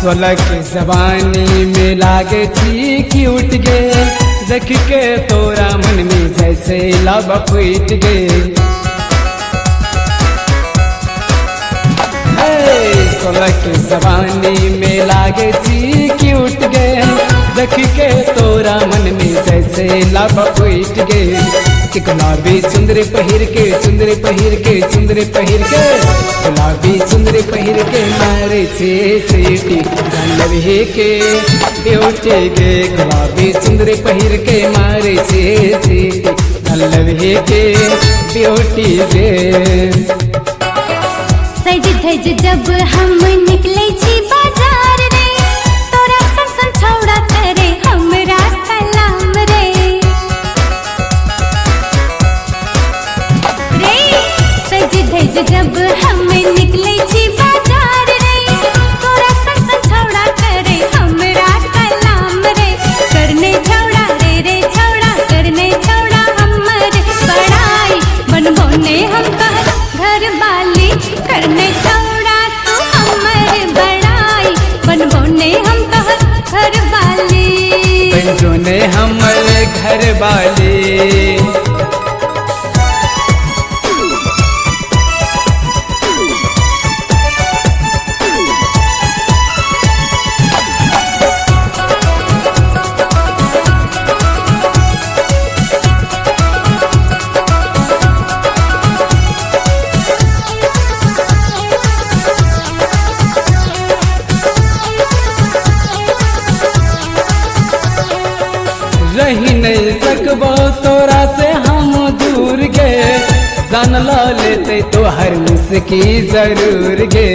16 के जवानी में लागे थी क्यूट गे, देख के तोरा मन में जैसे लब फूट गे। 16 के जवानी में लागे थी क्यूट गे, देख के तोरा मन में जैसे लब फूट गे। गुलाबी चुंदरी पहिर के, चुंदरी पहिर के, चुंदरी पहिर के, गुलाबी चुंदरी पहिर के मारे छे सीटी जानवी के ब्यूटी गे। गुलाबी चुंदरी पहिर के मारे छे सीटी जानवी के ब्यूटी गे। सज धज जब हम निकले छी बाजार रे, तोरा सन सन छौड़ा करे हमरा सलाम रे। सज धज जब हम निकले छी बाजार रे, तोरा सन सन छौड़ा करे हमरा सलाम रे। करने छौड़ा रे छौड़ा, करने छौड़ा हमर बड़ाई, बनबो ने हम कहत घर वाली। करने छौड़ा तू हमर बड़ाई, बनबो ने हम कहत घर वाली। बनबो ने हमर घर वाली। रही नहीं सकबो तोरा से हम दूर गे, जान ला लेते तो हर मुस्की जरूर गे।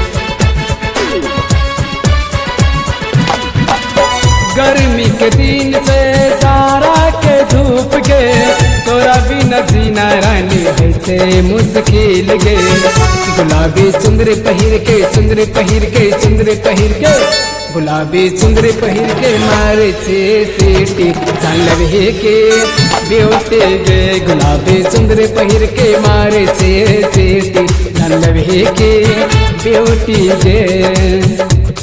गर्मी के दिन से जाड़ा के धूप गे, तोरा बिना जीना रानी है से मुश्किल गे। गुलाबी चुंदरी पहिर के, चुंदरी पहिर के, चुंदरी पहिर के, गुलाबी चुंदरी पहिर के मारे छे सीटी जानवी के ब्यूटी गे। गुलाबी चुंदरी पहिर के मारे छे सीटी जानवी के ब्यूटी गे।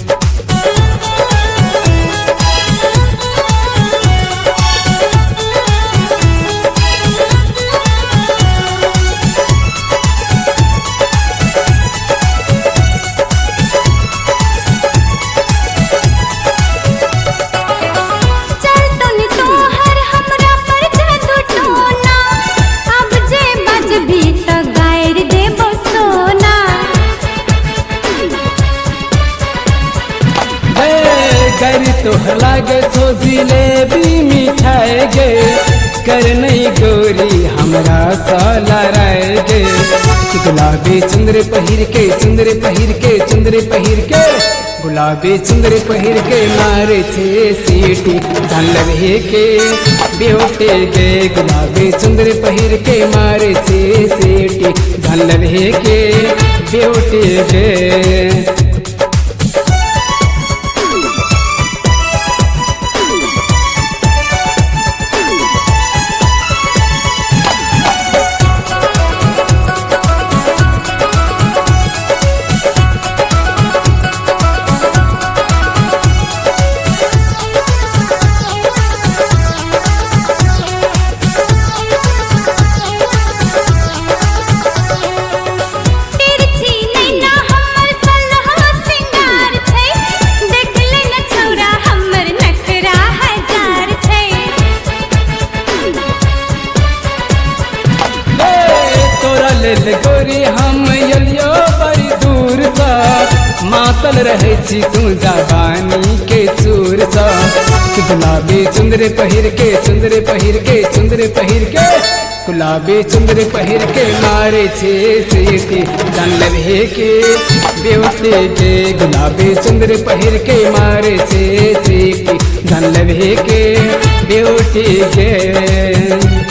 करी तो लागे छो जिलेबी मिठाई गे, कर नहीं गोरी हमरा साला राय गे। गुलाबी चुंदरी पहिर के, चुंदरी पहिर के, चुंदरी पहिर के, गुलाबी चुंदरी पहिर के मारे छे सीटी जानवी के ब्यूटी गे। गुलाबी चुंदरी पहिर के मारे छे सीटी जानवी के ब्यूटी गे। गोरी हम यलियो बड़ी दूर सा, मातल रहे छी तू जवानी के चूर सा। गुलाबी चुंदरी पहिर के, चुंदरी पहिर के, चुंदरी पहिर के, गुलाबी चुंदरी पहिर के मारे छे सीटी जानवी के ब्यूटी गे। गुलाबी चुंदरी पहिर के मारे छे सीटी जानवी के ब्यूटी गे।